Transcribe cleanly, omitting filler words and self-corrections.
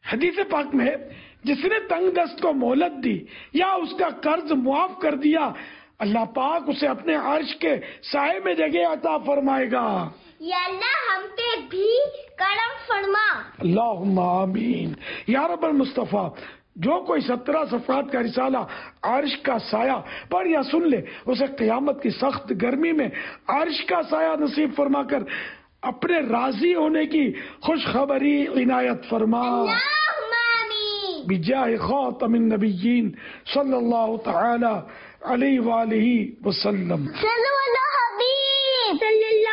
हदीस पाक में जिसने तंग दस्त को मोहलत दी या उसका कर्ज मुआफ कर दिया, अल्लाह पाक उसे अपने अर्श के साए में जगह अता फरमाएगा। या अल्लाह हम पे भी करम फरमा। अल्लाहुम्मा आमीन या रब्बल मुस्तफा। जो कोई 17 सफ़हात का रिसाला अर्श का साया पढ़ या सुन ले, उसे क़यामत की सख्त गर्मी में अर्श का साया नसीब फरमाकर अपने राजी होने की खुशखबरी इनायत फरमा। बिजाह खातमिन नबिय्यीन सल्लल्लाहु तआला अलैहि व आलिहि वसल्लम।